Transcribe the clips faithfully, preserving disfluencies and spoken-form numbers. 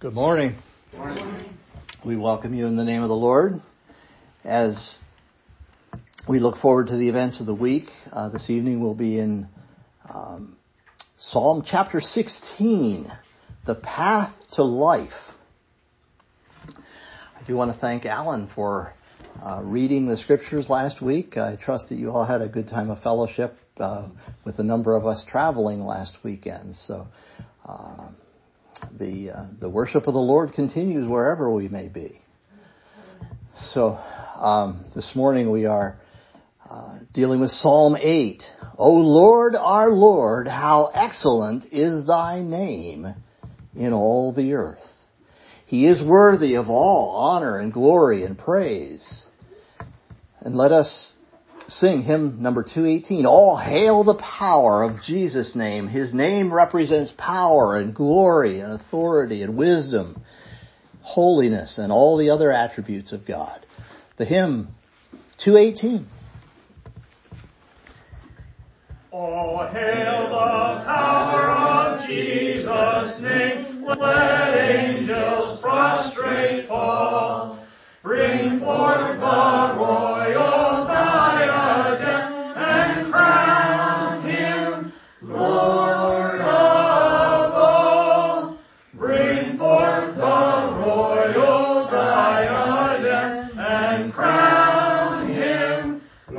Good morning. Good morning. We welcome you in the name of the Lord. As we look forward to the events of the week, uh, this evening we'll be in um, Psalm chapter sixteen, The Path to Life. I do want to thank Alan for uh, reading the scriptures last week. I trust that you all had a good time of fellowship uh, with a number of us traveling last weekend. So uh, the uh, the worship of the Lord continues wherever we may be. So um, this morning we are uh, dealing with Psalm eight. O Lord, our Lord, how excellent is thy name in all the earth. He is worthy of all honor and glory and praise. And let us sing hymn number two eighteen. All hail the power of Jesus' name. His name represents power and glory and authority and wisdom, holiness, and all the other attributes of God. The hymn two eighteen. All hail the power of Jesus' name. Let angels prostrate fall. Bring forth the royal diadem and crown him Lord of all. Bring forth the royal diadem and crown him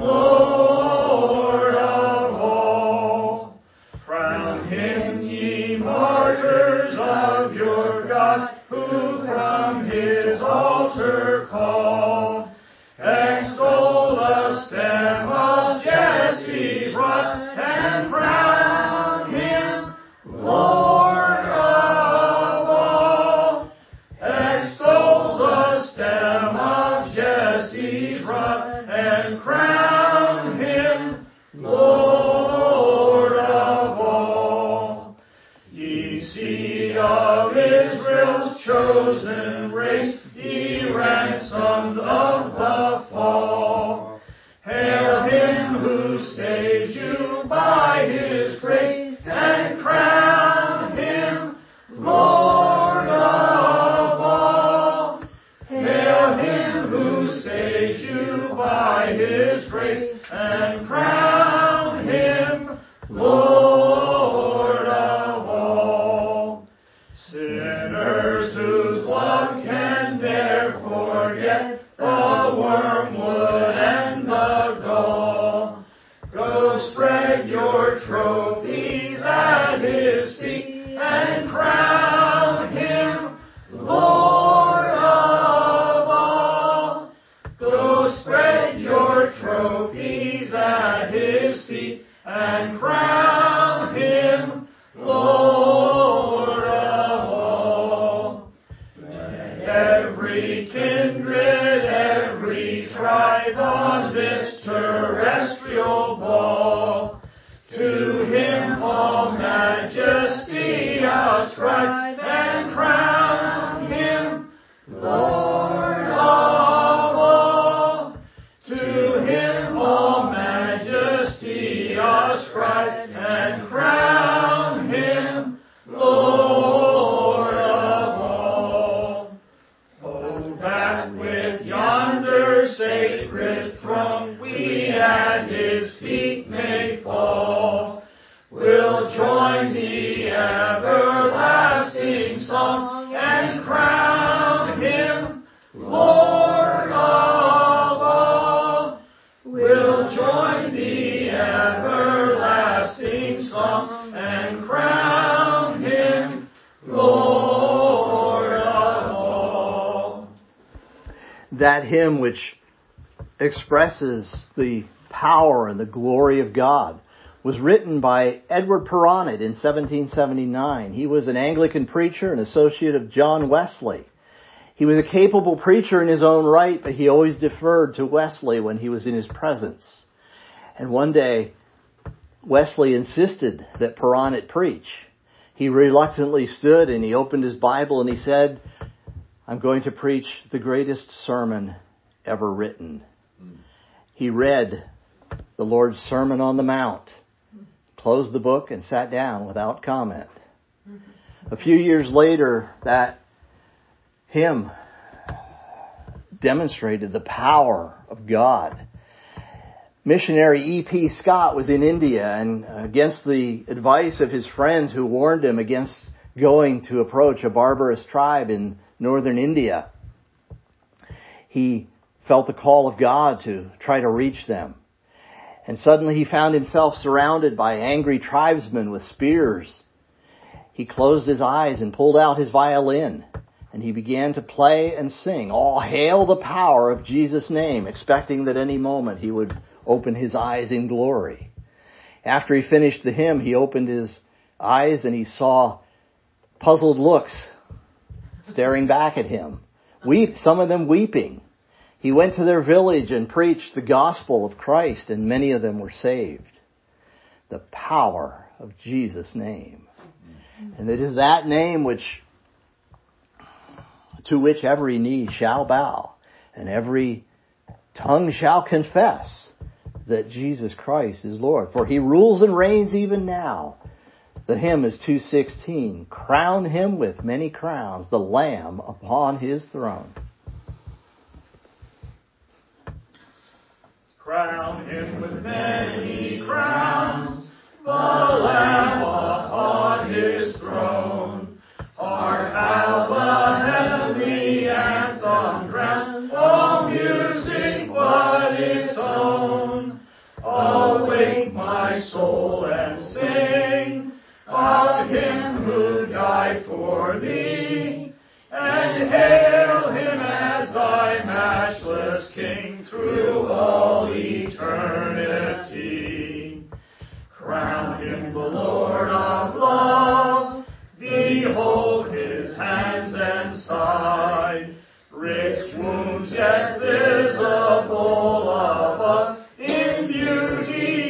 Lord of all. Crown him, ye martyrs of your God, who from his altar call. Extol the stem of Jesse's rod and crown him Lord of all. Extol the stem of Jesse's rod and crown him Lord of all. Ye seed of Israel's chosen race, ye ransomed of the fall. Hail him who saved you by his grace, and crown him Lord of all. Hail him who saved you by his grace, and crown him Lord of all. Sinners whose love can ne'er forget the wormwood and the gall, go spread your trophies at his feet and crown him Lord of all. Go spread your trophies at his feet and crown him Lord of all. Let every kindred, every tribe on this terrestrial ball, to him all majesty ascribe and crown him Lord of all. To him all majesty ascribe and crown him Lord of all. Oh, that with yonder sacred throne we at his feet may fall, we'll join the everlasting song and crown him Lord of all. We'll join the everlasting song and crown him Lord of all. That hymn which expresses the power and the glory of God was written by Edward Perronnett in seventeen seventy-nine. He was an Anglican preacher, an associate of John Wesley. He was a capable preacher in his own right, but he always deferred to Wesley when he was in his presence. And one day, Wesley insisted that Perronnett preach. He reluctantly stood and he opened his Bible and he said, I'm going to preach the greatest sermon ever written. He read the Lord's Sermon on the Mount, closed the book and sat down without comment. A few years later, that hymn demonstrated the power of God. Missionary E P Scott was in India, and against the advice of his friends who warned him against going to approach a barbarous tribe in northern India, he felt the call of God to try to reach them. And suddenly he found himself surrounded by angry tribesmen with spears. He closed his eyes and pulled out his violin, and he began to play and sing, "All hail the power of Jesus' name," expecting that any moment he would open his eyes in glory. After he finished the hymn, he opened his eyes and he saw puzzled looks staring back at him, weep, some of them weeping. He went to their village and preached the gospel of Christ, and many of them were saved. The power of Jesus' name. And it is that name which, to which every knee shall bow and every tongue shall confess that Jesus Christ is Lord. For he rules and reigns even now. The hymn is two sixteen. Crown him with many crowns, the Lamb upon his throne. Crown him with many crowns, the Lamb upon his throne. Hark how the heavenly anthem drowns all music but its own. Awake my soul and sing of him who died for thee, and hail him as thy matchless King through all eternity. Crown him the Lord of love, behold his hands and side, rich wounds yet visible above, in beauty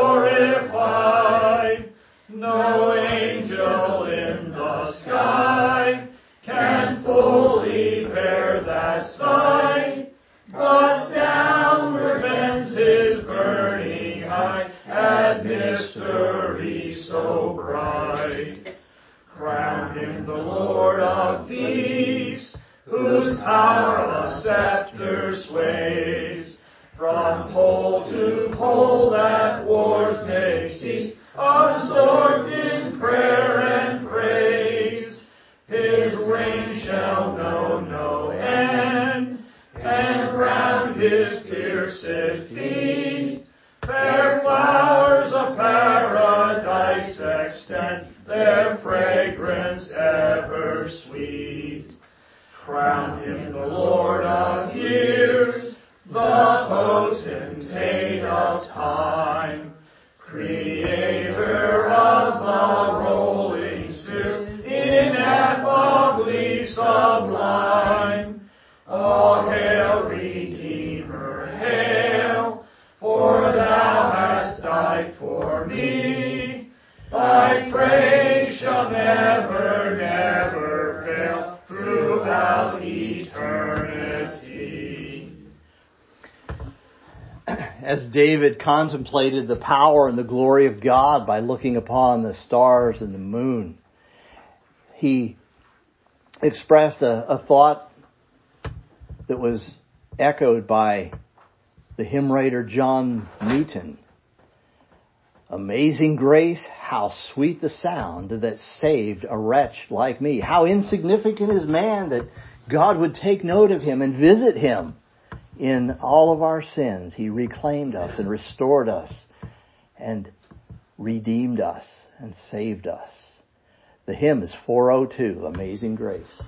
glorified. No angel in the sky can fully bear that sight, but downward bends his burning eye at mystery so bright. Crown him the Lord of peace, whose power a scepter sways. From pole to pole that wars may cease, absorbed in prayer and praise. His reign shall know no end, and round his pierced feet fair flowers of paradise extend, their fragrance ever sweet. Crown him the Lord of years, the potentate of time, creator of the rolling spheres, ineffably sublime. Oh, hail, Redeemer, hail, for thou hast died for me. Thy praise shall never, never fail throughout eternity. As David contemplated the power and the glory of God by looking upon the stars and the moon, he expressed a, a thought that was echoed by the hymn writer John Newton. Amazing grace, how sweet the sound that saved a wretch like me. How insignificant is man that God would take note of him and visit him. In all of our sins, he reclaimed us and restored us and redeemed us and saved us. The hymn is four oh two, Amazing Grace.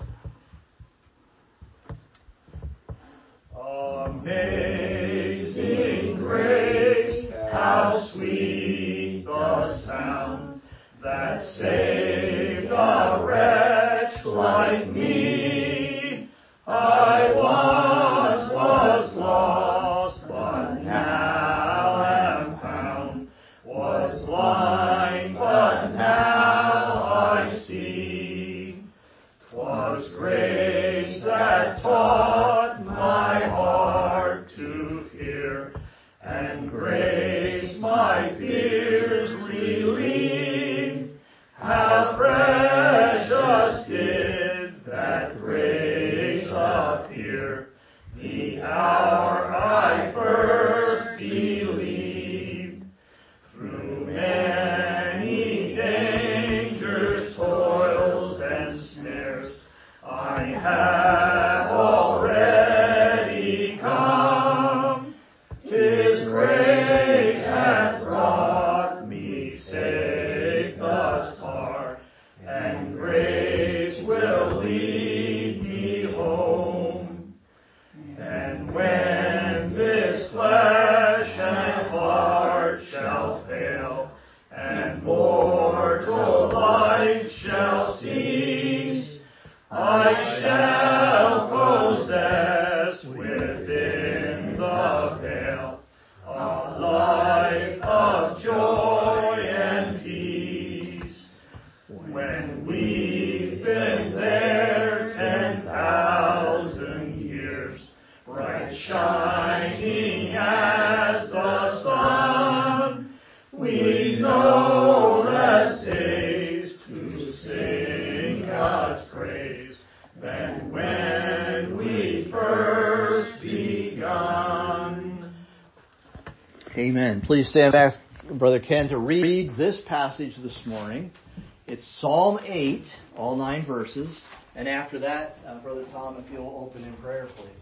Amazing grace, how sweet the sound that saved a wretch like me. I once was lost, but now am found, was blind, but now I see. 'Twas grace that taught my heart to fear, and grace my fears relieved. How precious did that grace of joy and peace. When we've been there ten thousand years, bright shining as the sun, we know less days to sing God's praise than when we first begun. Amen. Please stand and ask Brother Ken to read this passage this morning. It's Psalm eight, all nine verses. And after that, uh, Brother Tom, if you'll open in prayer, please.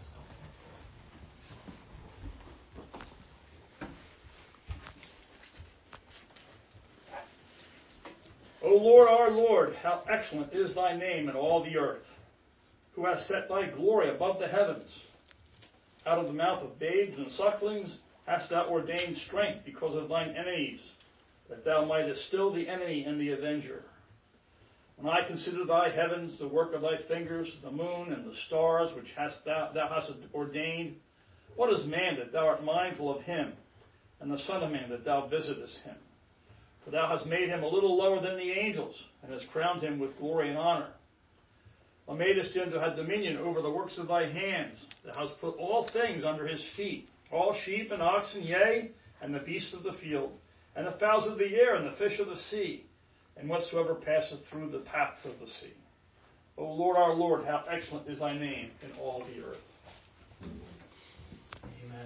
O Lord, our Lord, how excellent is thy name in all the earth, who hast set thy glory above the heavens. Out of the mouth of babes and sucklings hast thou ordained strength because of thine enemies, that thou mightest still the enemy and the avenger. When I consider thy heavens, the work of thy fingers, the moon and the stars which hast thou, thou hast ordained, what is man that thou art mindful of him, and the son of man that thou visitest him? For thou hast made him a little lower than the angels, and hast crowned him with glory and honor. Thou madest him to have dominion over the works of thy hands. Thou hast put all things under his feet, all sheep and oxen, yea, and the beasts of the field, and the fowls of the air, and the fish of the sea, and whatsoever passeth through the paths of the sea. O Lord, our Lord, how excellent is thy name in all the earth. Amen.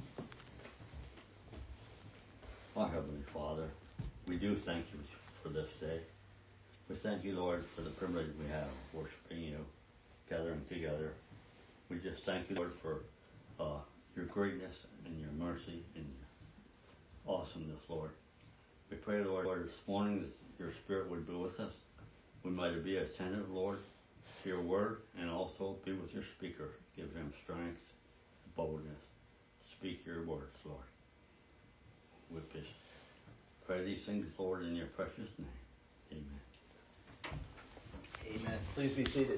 Our Heavenly Father, we do thank you for this day. We thank you, Lord, for the privilege we have of worshiping you, gathering together. We just thank you, Lord, for uh, your greatness and your mercy and your awesomeness, Lord. We pray, Lord, Lord, this morning that your Spirit would be with us. We might be attentive, Lord, to your word, and also be with your speaker. Give him strength, boldness. Speak your words, Lord. With this. Pray these things, Lord, in your precious name. Amen. Amen. Please be seated.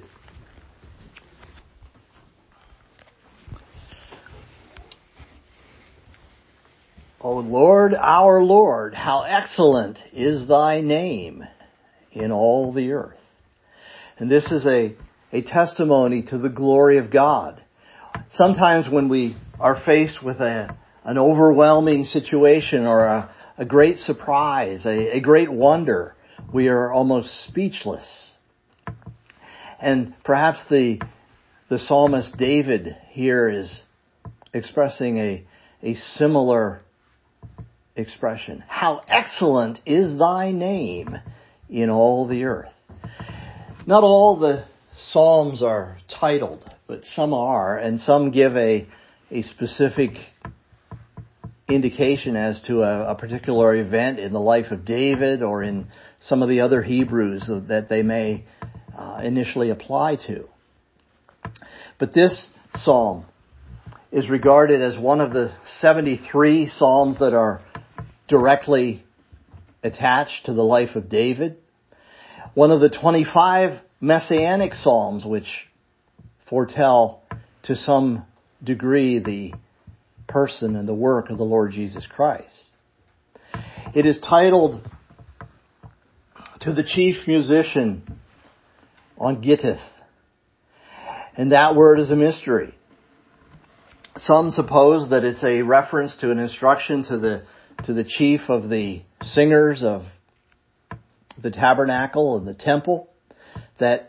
O Lord, our Lord, how excellent is thy name in all the earth. And this is a, a testimony to the glory of God. Sometimes when we are faced with a, an overwhelming situation or a A great surprise, a, a great wonder, we are almost speechless. And perhaps the the psalmist David here is expressing a, a similar expression. How excellent is thy name in all the earth. Not all the psalms are titled, but some are, and some give a, a specific indication as to a, a particular event in the life of David or in some of the other Hebrews that they may uh, initially apply to. But this psalm is regarded as one of the seventy-three psalms that are directly attached to the life of David. One of the twenty-five messianic psalms which foretell to some degree the person and the work of the Lord Jesus Christ. It is titled to the chief musician on Gittith. And that word is a mystery. Some suppose that it's a reference to an instruction to the to the chief of the singers of the tabernacle and the temple, that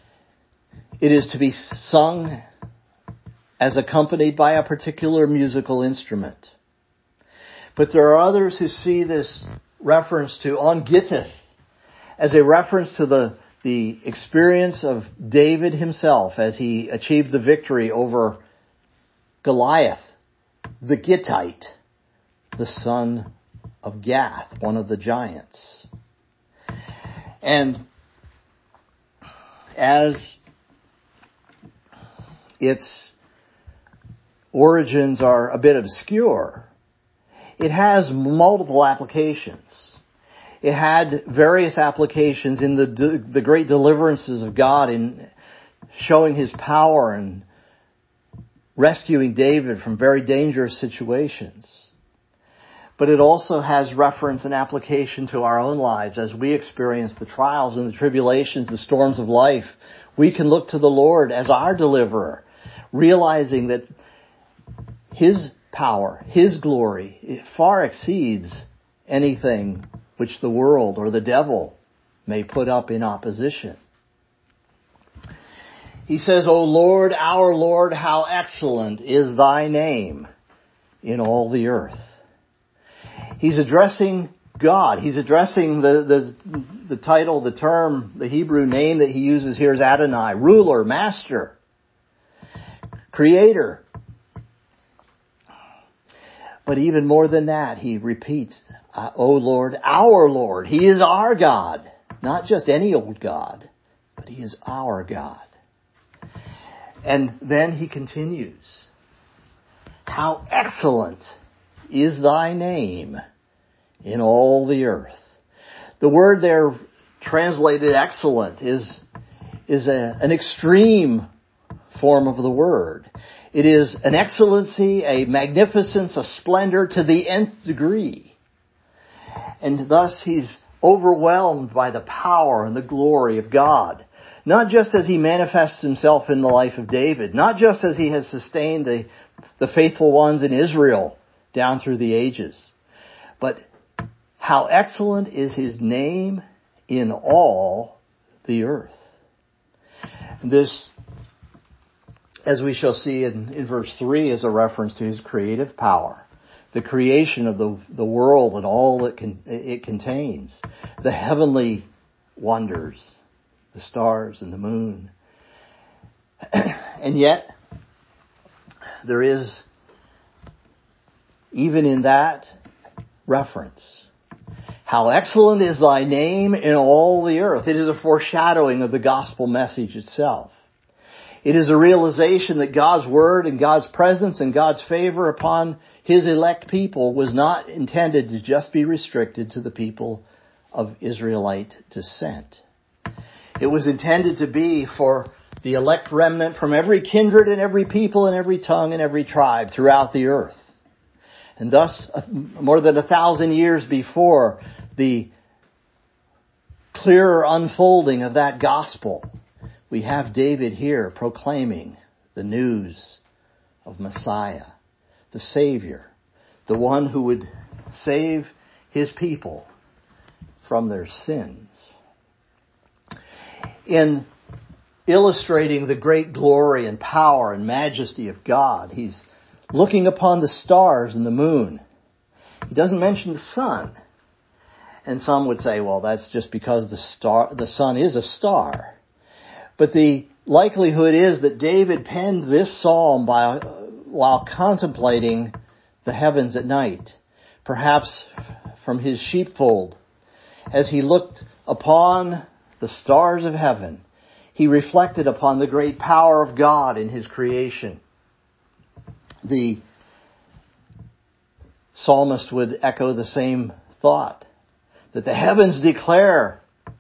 it is to be sung as accompanied by a particular musical instrument. But there are others who see this reference to on Gittith as a reference to the, the experience of David himself as he achieved the victory over Goliath, the Gittite, the son of Gath, one of the giants. And as its origins are a bit obscure, it has multiple applications. It had various applications in the the great deliverances of God in showing His power and rescuing David from very dangerous situations. but it also has reference and application to our own lives as we experience the trials and the tribulations, the storms of life. We can look to the Lord as our deliverer, realizing that His power, His glory, it far exceeds anything which the world or the devil may put up in opposition. He says, O Lord, our Lord, how excellent is thy name in all the earth. He's addressing God. He's addressing the, the, the title, the term, the Hebrew name that he uses here is Adonai, ruler, master, creator. But even more than that, he repeats, O Lord, our Lord. He is our God. Not just any old God, but He is our God. And then he continues, how excellent is thy name in all the earth. The word there translated excellent is, is a, an extreme form of the word. It is an excellency, a magnificence, a splendor to the nth degree. And thus he's overwhelmed by the power and the glory of God. Not just as he manifests himself in the life of David, not just as he has sustained the, the faithful ones in Israel down through the ages, but how excellent is his name in all the earth. This, as we shall see in, in verse three, is a reference to his creative power. The creation of the, the world and all that can, it contains. The heavenly wonders, the stars and the moon. And yet, there is, even in that reference, how excellent is thy name in all the earth. It is a foreshadowing of the gospel message itself. It is a realization that God's word and God's presence and God's favor upon His elect people was not intended to just be restricted to the people of Israelite descent. It was intended to be for the elect remnant from every kindred and every people and every tongue and every tribe throughout the earth. And thus, more than a thousand years before the clearer unfolding of that gospel, we have David here proclaiming the news of Messiah, the Savior, the one who would save his people from their sins. In illustrating the great glory and power and majesty of God, he's looking upon the stars and the moon. He doesn't mention the sun. And some would say, well, that's just because the star, the sun is a star. But the likelihood is that David penned this psalm by, while contemplating the heavens at night, perhaps from his sheepfold. As he looked upon the stars of heaven, he reflected upon the great power of God in His creation. The psalmist would echo the same thought, that the heavens declare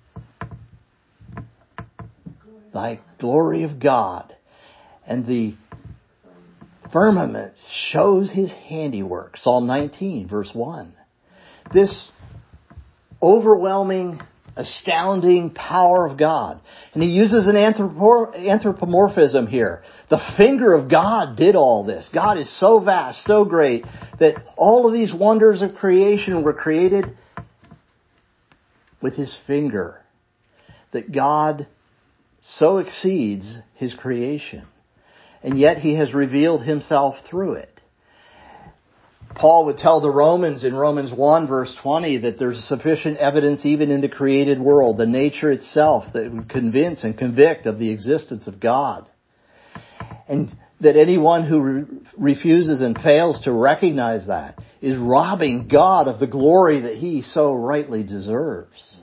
thy glory of God, and the firmament shows His handiwork. Psalm nineteen, verse one. This overwhelming, astounding power of God. And he uses an anthropomorphism here. The finger of God did all this. God is so vast, so great, that all of these wonders of creation were created with His finger. That God so exceeds His creation. And yet He has revealed Himself through it. Paul would tell the Romans in Romans one verse twenty that there's sufficient evidence even in the created world, the nature itself, that would convince and convict of the existence of God. And that anyone who re- refuses and fails to recognize that is robbing God of the glory that He so rightly deserves.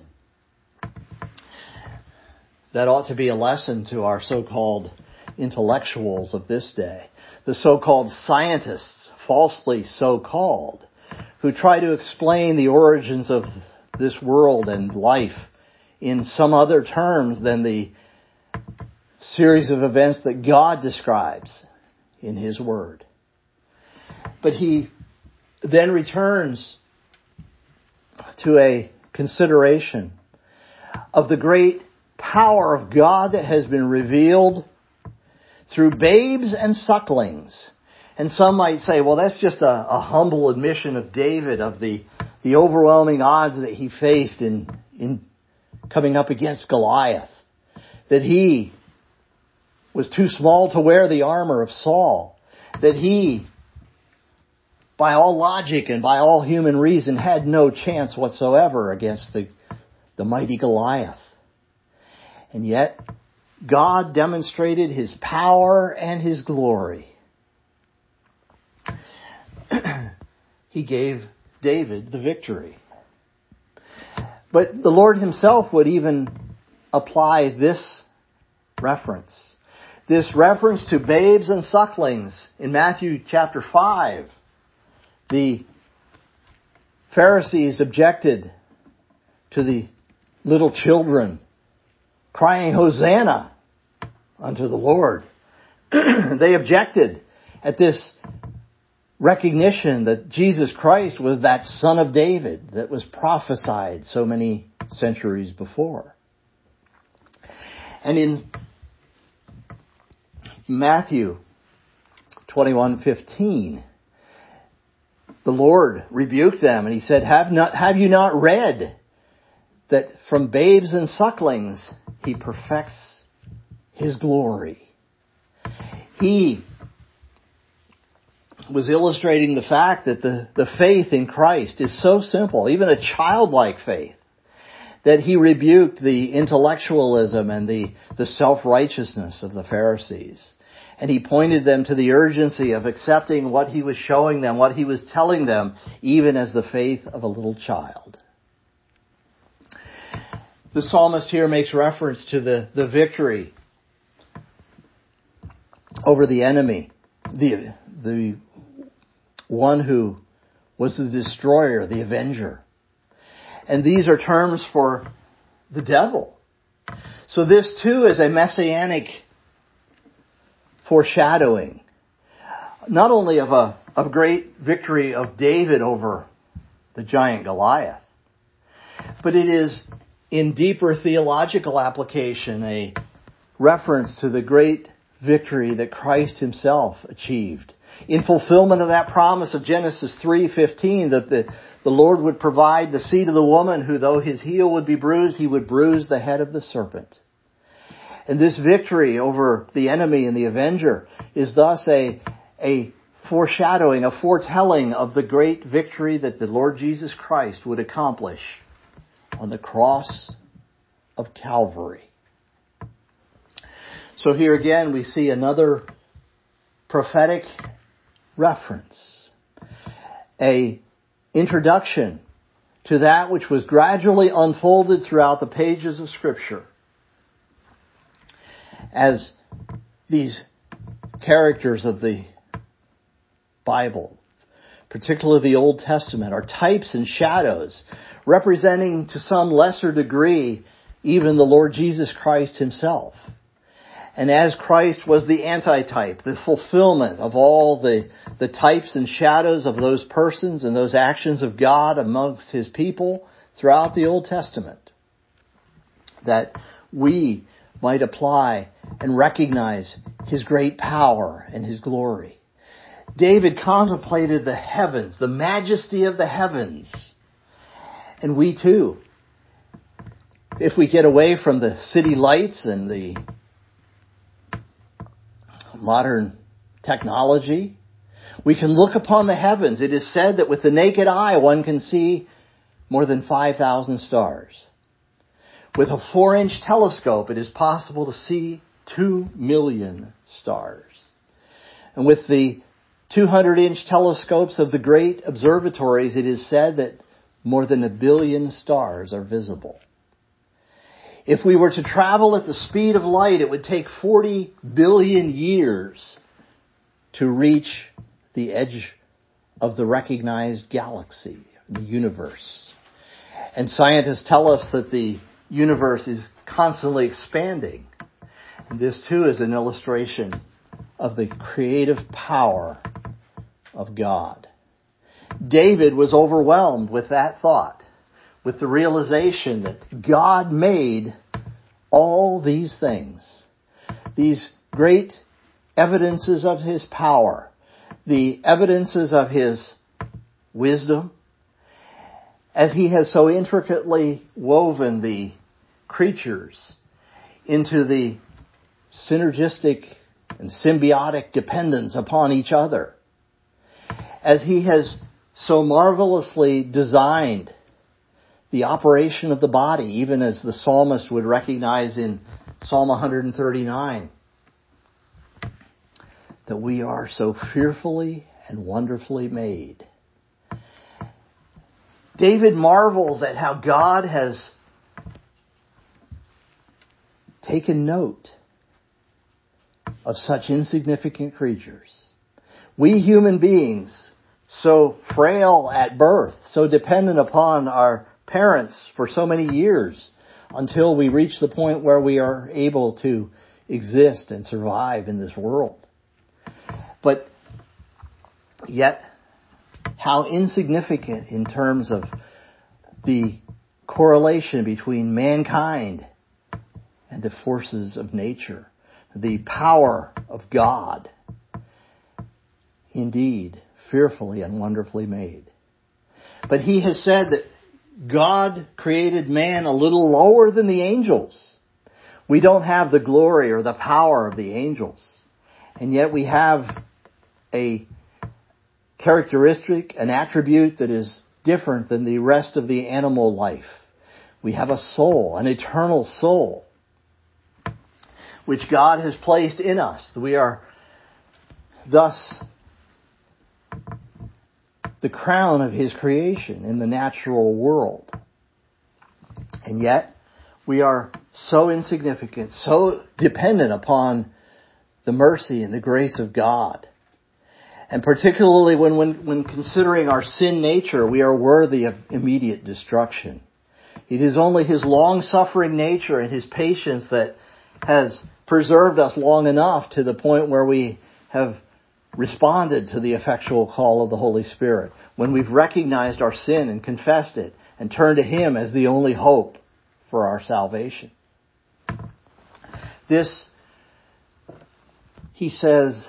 That ought to be a lesson to our so-called intellectuals of this day. The so-called scientists, falsely so-called, who try to explain the origins of this world and life in some other terms than the series of events that God describes in His Word. But he then returns to a consideration of the great power of God that has been revealed through babes and sucklings. And some might say, well, that's just a, a humble admission of David of the, the overwhelming odds that he faced in, in coming up against Goliath. That he was too small to wear the armor of Saul. That he, by all logic and by all human reason, had no chance whatsoever against the, the mighty Goliath. And yet, God demonstrated His power and His glory. He gave David the victory. But the Lord Himself would even apply this reference. This reference to babes and sucklings in Matthew chapter five. The Pharisees objected to the little children crying, Hosanna unto the Lord. They objected at this recognition that Jesus Christ was that Son of David that was prophesied so many centuries before. And in Matthew twenty-one fifteen, the Lord rebuked them and He said, have not, have you not read that from babes and sucklings He perfects His glory? He was illustrating the fact that the, the faith in Christ is so simple, even a childlike faith, that He rebuked the intellectualism and the, the self-righteousness of the Pharisees. And He pointed them to the urgency of accepting what He was showing them, what He was telling them, even as the faith of a little child. The psalmist here makes reference to the, the victory over the enemy, the, the one who was the destroyer, the avenger. And these are terms for the devil. So this too is a messianic foreshadowing, not only of a of great victory of David over the giant Goliath, but it is in deeper theological application a reference to the great victory that Christ Himself achieved in fulfillment of that promise of Genesis three fifteen that the, the Lord would provide the seed of the woman who, though his heel would be bruised, he would bruise the head of the serpent. And this victory over the enemy and the avenger is thus a, a foreshadowing, a foretelling of the great victory that the Lord Jesus Christ would accomplish on the cross of Calvary. So here again we see another prophetic reference, a introduction to that which was gradually unfolded throughout the pages of Scripture. As these characters of the Bible, particularly the Old Testament, are types and shadows representing to some lesser degree even the Lord Jesus Christ Himself. And as Christ was the antitype, the fulfillment of all the, the types and shadows of those persons and those actions of God amongst His people throughout the Old Testament, that we might apply and recognize His great power and His glory. David contemplated the heavens, the majesty of the heavens. And we too, if we get away from the city lights and the modern technology, we can look upon the heavens. It is said that with the naked eye one can see more than five thousand stars. With a four-inch telescope it is possible to see two million stars. And with the two hundred inch telescopes of the great observatories it is said that more than a billion stars are visible. If we were to travel at the speed of light, it would take forty billion years to reach the edge of the recognized galaxy, the universe. And scientists tell us that the universe is constantly expanding. And this too is an illustration of the creative power of God. David was overwhelmed with that thought. with the realization that God made all these things, these great evidences of His power, the evidences of His wisdom, as He has so intricately woven the creatures into the synergistic and symbiotic dependence upon each other, as He has so marvelously designed the operation of the body, even as the psalmist would recognize in Psalm one thirty-nine, that we are so fearfully and wonderfully made. David marvels at how God has taken note of such insignificant creatures. We human beings, so frail at birth, so dependent upon our parents for so many years until we reach the point where we are able to exist and survive in this world. But yet, how insignificant in terms of the correlation between mankind and the forces of nature, the power of God. Indeed, fearfully and wonderfully made. But He has said that God created man a little lower than the angels. We don't have the glory or the power of the angels. And yet we have a characteristic, an attribute that is different than the rest of the animal life. We have a soul, an eternal soul, which God has placed in us. We are thus the crown of His creation in the natural world. And yet, we are so insignificant, so dependent upon the mercy and the grace of God. And particularly when, when, when considering our sin nature, we are worthy of immediate destruction. It is only His long-suffering nature and His patience that has preserved us long enough to the point where we have responded to the effectual call of the Holy Spirit, when we've recognized our sin and confessed it and turned to Him as the only hope for our salvation. This, he says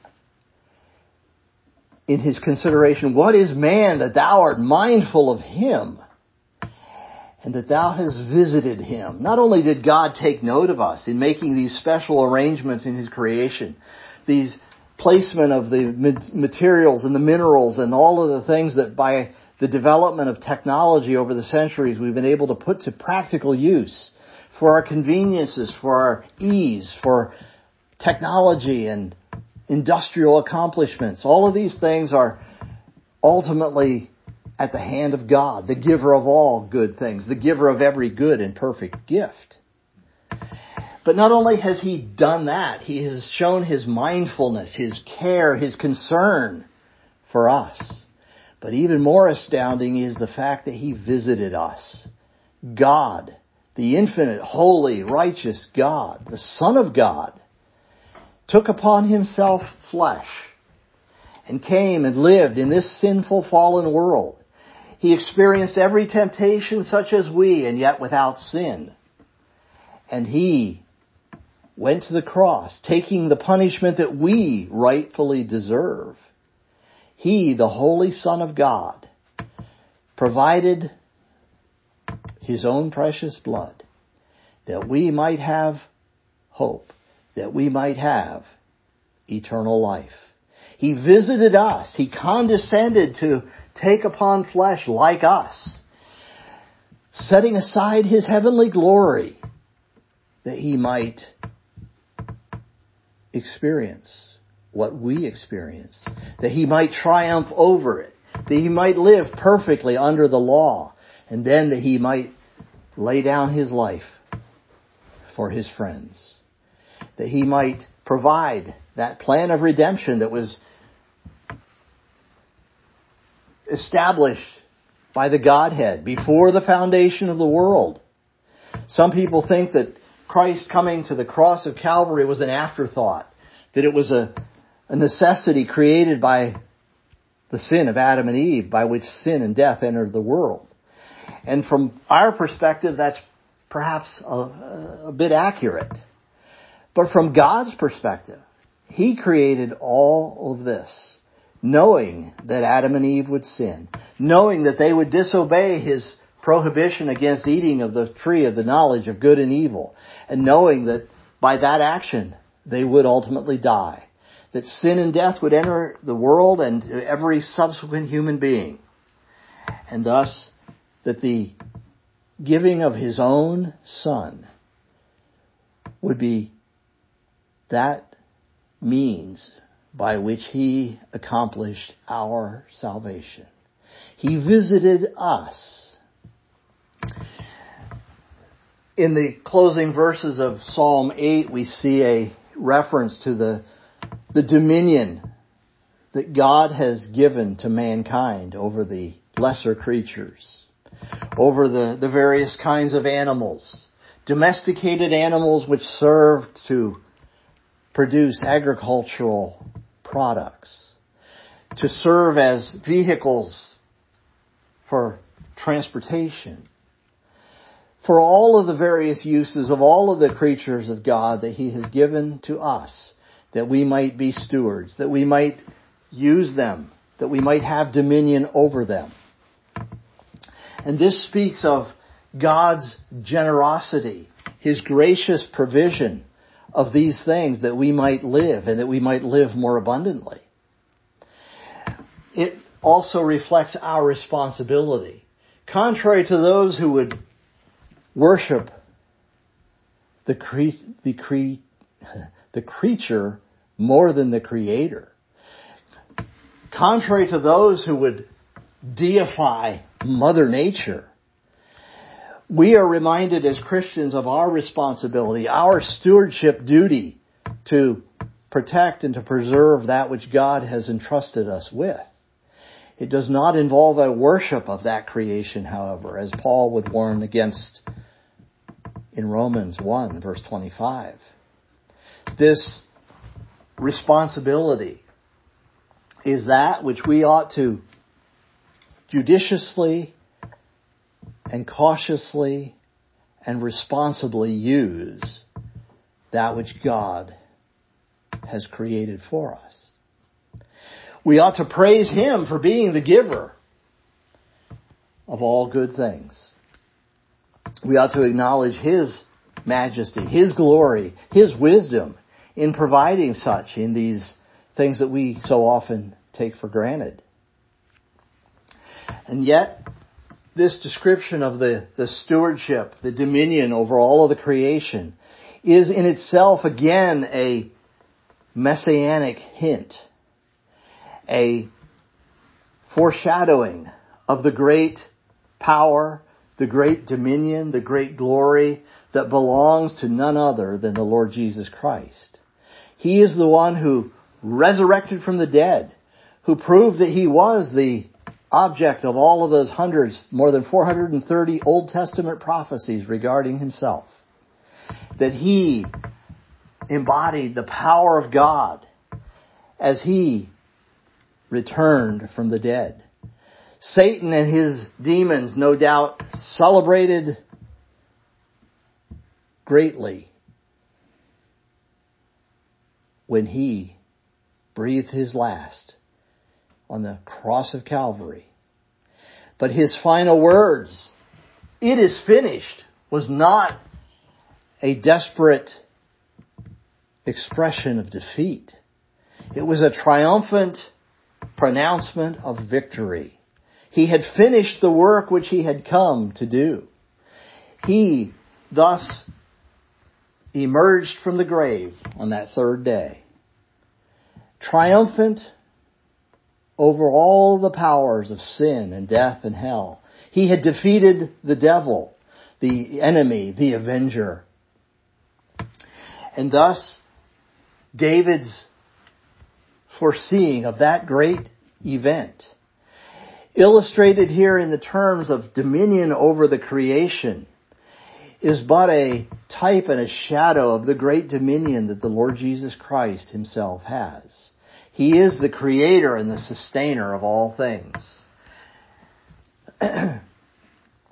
in his consideration, what is man that thou art mindful of him, and that thou hast visited him? Not only did God take note of us in making these special arrangements in His creation, these placement of the materials and the minerals and all of the things that by the development of technology over the centuries we've been able to put to practical use for our conveniences, for our ease, for technology and industrial accomplishments. All of these things are ultimately at the hand of God, the giver of all good things, the giver of every good and perfect gift. But not only has He done that, He has shown His mindfulness, His care, His concern for us. But even more astounding is the fact that He visited us. God, the infinite, holy, righteous God, the Son of God, took upon Himself flesh and came and lived in this sinful, fallen world. He experienced every temptation such as we, and yet without sin. And He went to the cross, taking the punishment that we rightfully deserve. He, the Holy Son of God, provided His own precious blood that we might have hope, that we might have eternal life. He visited us. He condescended to take upon flesh like us, setting aside His heavenly glory that He might experience what we experience, that He might triumph over it, that He might live perfectly under the law, and then that He might lay down His life for His friends, that He might provide that plan of redemption that was established by the Godhead before the foundation of the world. Some people think that Christ coming to the cross of Calvary was an afterthought, that it was a, a necessity created by the sin of Adam and Eve, by which sin and death entered the world. And from our perspective, that's perhaps a, a bit accurate. But from God's perspective, He created all of this, knowing that Adam and Eve would sin, knowing that they would disobey His prohibition against eating of the tree of the knowledge of good and evil, and knowing that by that action they would ultimately die, that sin and death would enter the world and every subsequent human being, and thus that the giving of His own Son would be that means by which He accomplished our salvation. He visited us. In the closing verses of Psalm eight, we see a reference to the, the dominion that God has given to mankind over the lesser creatures, over the, the various kinds of animals, domesticated animals which served to produce agricultural products, to serve as vehicles for transportation, for all of the various uses of all of the creatures of God that He has given to us, that we might be stewards, that we might use them, that we might have dominion over them. And this speaks of God's generosity, His gracious provision of these things that we might live and that we might live more abundantly. It also reflects our responsibility. Contrary to those who would worship the cre- the cre- the creature more than the Creator. Contrary to those who would deify Mother Nature, we are reminded as Christians of our responsibility, our stewardship duty to protect and to preserve that which God has entrusted us with. It does not involve a worship of that creation, however, as Paul would warn against in Romans one, verse twenty-five. This responsibility is that which we ought to judiciously and cautiously and responsibly use that which God has created for us. We ought to praise Him for being the giver of all good things. We ought to acknowledge His majesty, His glory, His wisdom in providing such in these things that we so often take for granted. And yet, this description of the, the stewardship, the dominion over all of the creation, is in itself again a messianic hint, a foreshadowing of the great power, the great dominion, the great glory that belongs to none other than the Lord Jesus Christ. He is the one who resurrected from the dead, who proved that He was the object of all of those hundreds, more than four hundred thirty Old Testament prophecies regarding Himself. That He embodied the power of God as He returned from the dead. Satan and his demons, no doubt, celebrated greatly when He breathed His last on the cross of Calvary. But His final words, "It is finished," was not a desperate expression of defeat. It was a triumphant pronouncement of victory. He had finished the work which He had come to do. He thus emerged from the grave on that third day, triumphant over all the powers of sin and death and hell. He had defeated the devil, the enemy, the avenger. And thus, David's foreseeing of that great event, illustrated here in the terms of dominion over the creation, is but a type and a shadow of the great dominion that the Lord Jesus Christ Himself has. He is the creator and the sustainer of all things.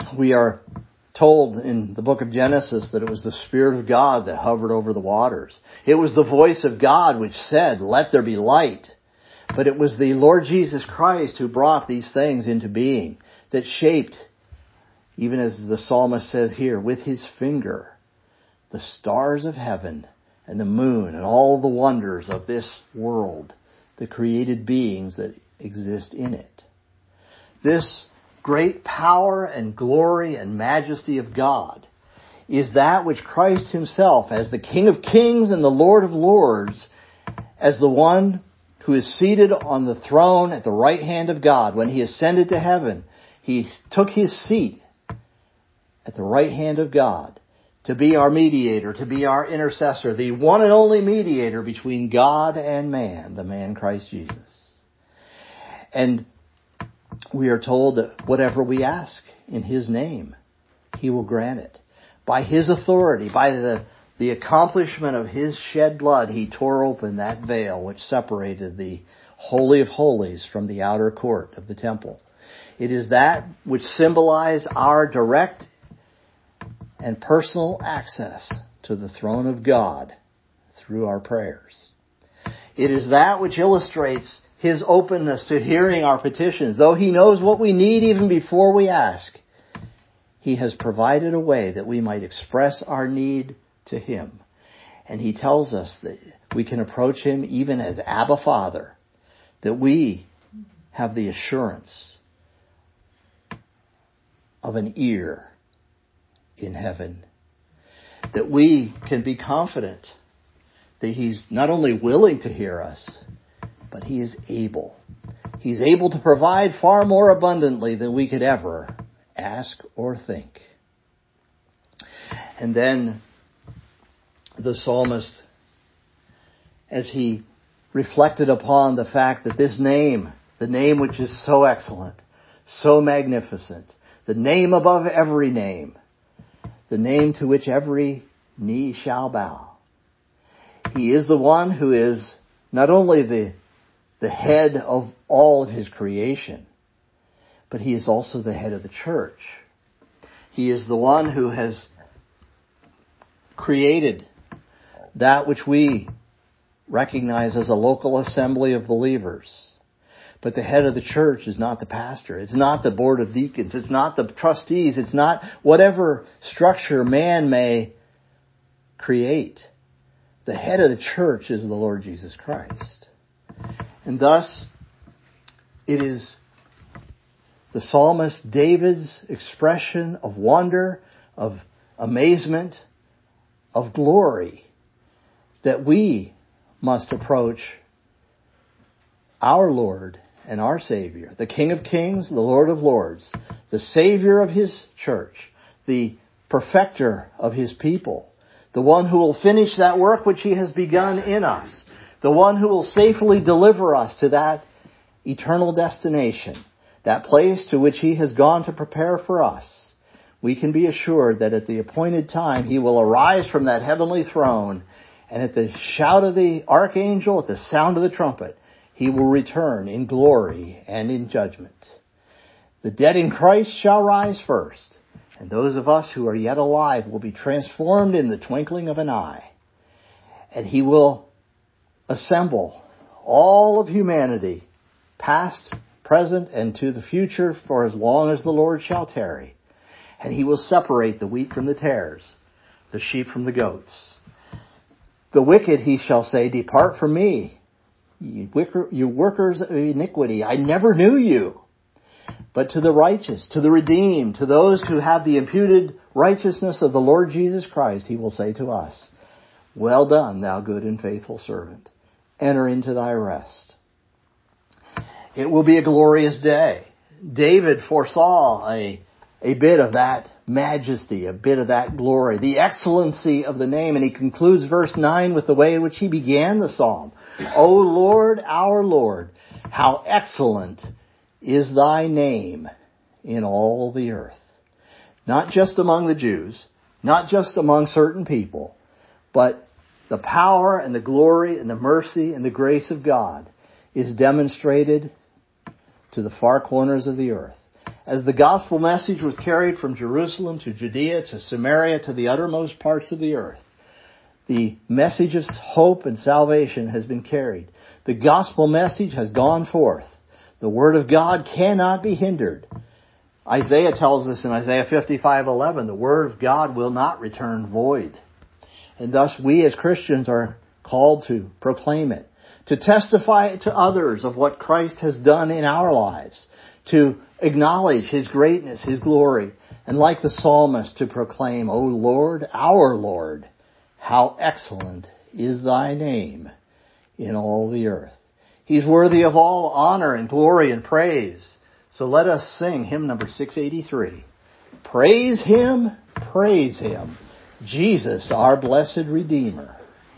We are told in the book of Genesis that it was the Spirit of God that hovered over the waters. It was the voice of God which said, "Let there be light." But it was the Lord Jesus Christ who brought these things into being, that shaped, even as the psalmist says here, with his finger, the stars of heaven and the moon and all the wonders of this world, the created beings that exist in it. This great power and glory and majesty of God is that which Christ himself, as the King of Kings and the Lord of Lords, as the one who is seated on the throne at the right hand of God, when he ascended to heaven, he took his seat at the right hand of God to be our mediator, to be our intercessor, the one and only mediator between God and man, the man Christ Jesus. And we are told that whatever we ask in his name, he will grant it. By his authority, by the, the accomplishment of his shed blood, he tore open that veil which separated the Holy of Holies from the outer court of the temple. It is that which symbolized our direct and personal access to the throne of God through our prayers. It is that which illustrates his openness to hearing our petitions. Though he knows what we need even before we ask, he has provided a way that we might express our need to him. And he tells us that we can approach him even as Abba Father, that we have the assurance of an ear in heaven, that we can be confident that he's not only willing to hear us, but he is able. He's able to provide far more abundantly than we could ever ask or think. And then the psalmist, as he reflected upon the fact that this name, the name which is so excellent, so magnificent, the name above every name, the name to which every knee shall bow. He is the one who is not only the, the head of all of his creation, but he is also the head of the church. He is the one who has created that which we recognize as a local assembly of believers. But the head of the church is not the pastor. It's not the board of deacons. It's not the trustees. It's not whatever structure man may create. The head of the church is the Lord Jesus Christ. And thus, it is the psalmist David's expression of wonder, of amazement, of glory, that we must approach our Lord and our Savior, the King of Kings, the Lord of Lords, the Savior of his church, the perfecter of his people, the one who will finish that work which he has begun in us, the one who will safely deliver us to that eternal destination, that place to which he has gone to prepare for us. We can be assured that at the appointed time he will arise from that heavenly throne, and at the shout of the archangel, at the sound of the trumpet, he will return in glory and in judgment. The dead in Christ shall rise first, and those of us who are yet alive will be transformed in the twinkling of an eye. And he will assemble all of humanity, past, present, and to the future, for as long as the Lord shall tarry. And he will separate the wheat from the tares, the sheep from the goats. The wicked, he shall say, depart from me, you workers of iniquity, I never knew you. But to the righteous, to the redeemed, to those who have the imputed righteousness of the Lord Jesus Christ, he will say to us, well done, thou good and faithful servant. Enter into thy rest. It will be a glorious day. David foresaw a, a bit of that majesty, a bit of that glory, the excellency of the name. And he concludes verse nine with the way in which he began the psalm. O Lord, our Lord, how excellent is thy name in all the earth. Not just among the Jews, not just among certain people, but the power and the glory and the mercy and the grace of God is demonstrated to the far corners of the earth. as the gospel message was carried from Jerusalem to Judea to Samaria to the uttermost parts of the earth, the message of hope and salvation has been carried. The gospel message has gone forth. The word of God cannot be hindered. Isaiah tells us in Isaiah fifty-five eleven, the word of God will not return void. And thus we as Christians are called to proclaim it, to testify to others of what Christ has done in our lives, to acknowledge His greatness, His glory, and like the psalmist to proclaim, O Lord, our Lord, how excellent is Thy name in all the earth. He's worthy of all honor and glory and praise. So let us sing hymn number six eighty-three. Praise Him, praise Him, Jesus our blessed Redeemer.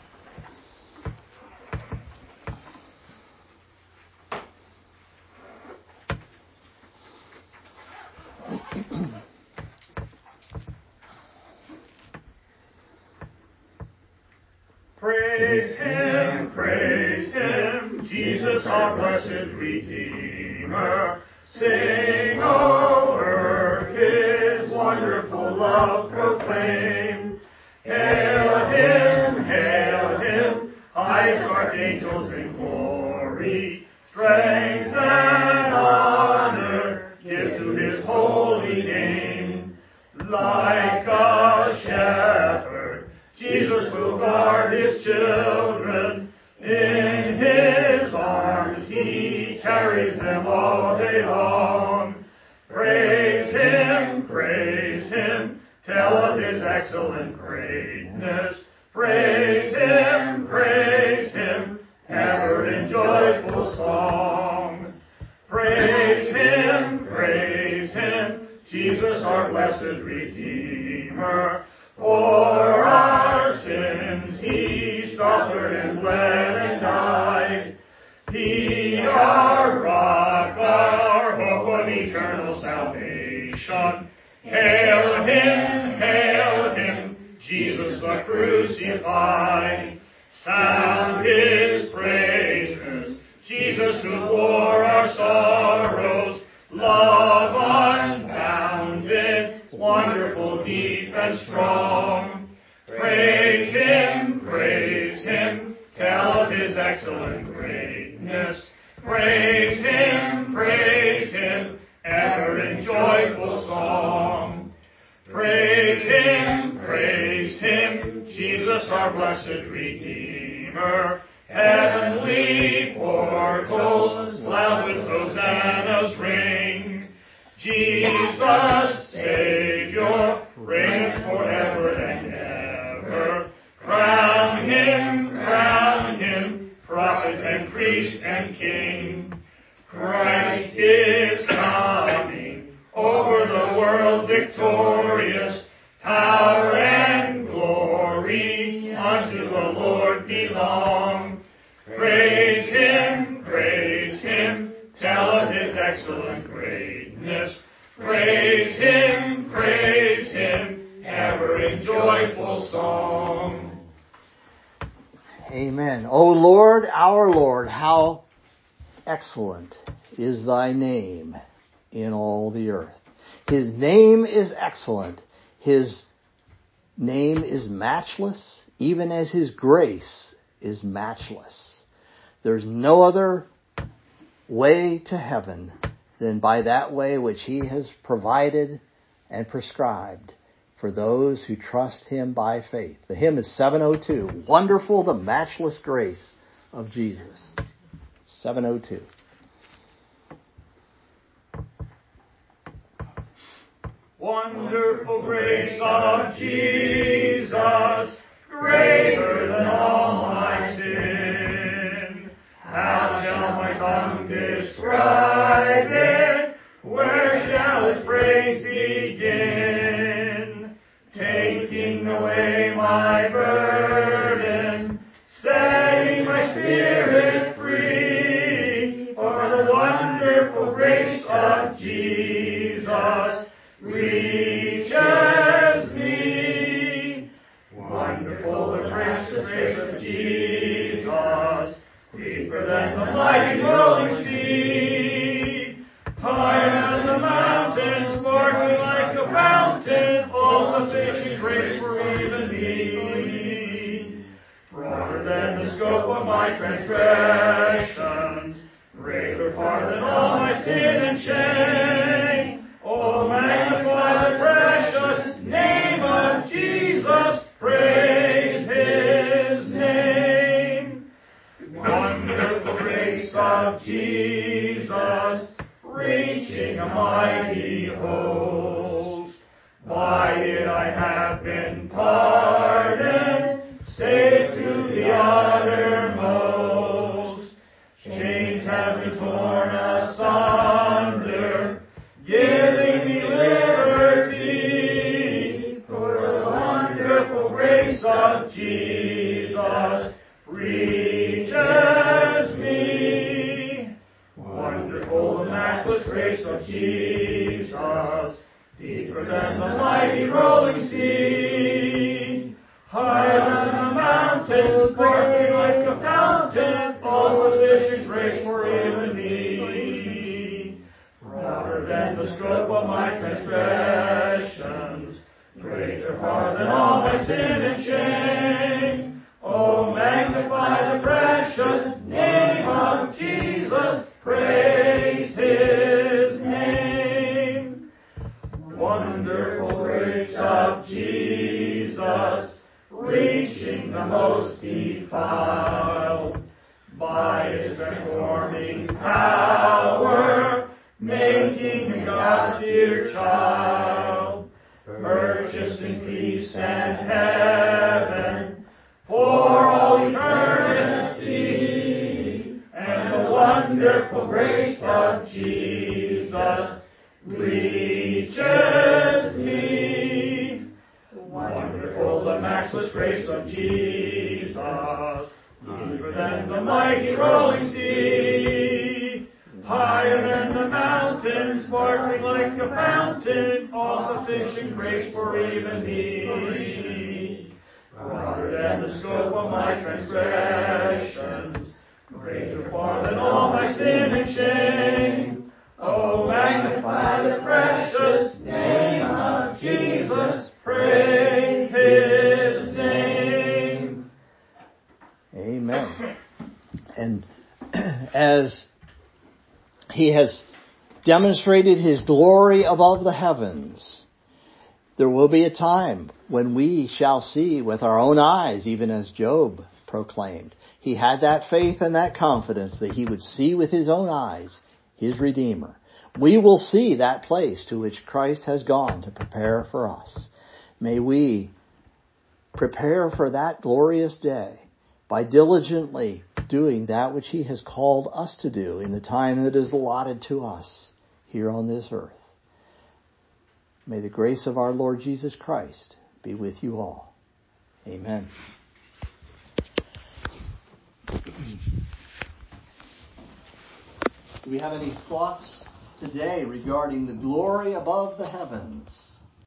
Praise Him, praise Him, Jesus our blessed Redeemer. Sing, O earth, His wonderful love proclaim. Hail Him, hail Him, highest archangels in glory. Strength and honor give to His holy name. Like a shepherd, Jesus will guard His children. In His arms He carries them all day long. Praise Him, praise Him, tell of His excellent greatness. Praise Him, praise Him, ever in joyful song. Praise Him, praise Him, Jesus our blessed Redeemer. For our sins He suffered and bled and died. He, our rock, our hope of eternal salvation. Hail Him, hail Him, Jesus the crucified. Sound His praises, Jesus who bore our sorrows. Love unbounded, wonderful, deep, and strong. Praise Him, praise Him, tell of His excellent greatness. Praise Him, praise Him, ever in joyful song. Praise Him, praise Him, Jesus our blessed Redeemer. Heavenly portals loud with hosannas ring. Jesus, Savior, reigneth forever and ever. Crown Him, crown Him, prophet and priest and king. Christ is coming, over the world victorious. Power and glory unto the Lord belong. Praise Him, praise Him, tell of His excellent greatness. Praise Him, praise Him, ever in joyful song. Amen. O Lord, our Lord, how excellent is Thy name in all the earth. His name is excellent. His name is matchless, even as His grace is matchless. There's no other way to heaven than by that way which He has provided and prescribed for those who trust Him by faith. The hymn is seven oh two. Wonderful the matchless grace of Jesus. seven oh two. Wonderful grace of Jesus, greater than all my sin. How shall my tongue describe it? Where shall its praise begin? Taking away my burden, setting my spirit free, for the wonderful grace of Jesus reaches me. One than the scope of my transgressions, greater far than all my sin and shame. Oh, magnify the precious name of Jesus, praise His name. Wonderful grace of Jesus, reaching a mighty host. By it I have been pardoned, saved to the uttermost. Chains have been torn asunder, giving me liberty. For the wonderful grace of Jesus reaches me. Wonderful the matchless grace of Jesus, deeper than the mighty rolling sea, higher than the mountains, sparkling like a fountain, all sufficient grace for even me. Broader than the scope of my transgressions, greater far than all my sin and shame. Oh, magnify the precious name of Jesus, praise His name. Wonderful grace of Jesus, reaching the most defiled. By His transforming power, making me God's dear child, purchasing peace and heaven for all eternity. And the wonderful grace of Jesus reaches me. Wonderful the matchless grace of Jesus, deeper than the mighty rolling sea, higher than the mountains, sparkling like a fountain, all sufficient grace for even me. Broader than the scope of my transgressions, greater far than all my sin and shame. Oh, magnify the precious name of Jesus, praise His name. Amen. And as He has demonstrated His glory above the heavens, there will be a time when we shall see with our own eyes, even as Job proclaimed. He had that faith and that confidence that he would see with his own eyes his Redeemer. We will see that place to which Christ has gone to prepare for us. May we prepare for that glorious day by diligently doing that which He has called us to do in the time that is allotted to us here on this earth. May the grace of our Lord Jesus Christ be with you all. Amen. Do we have any thoughts today regarding the glory above the heavens?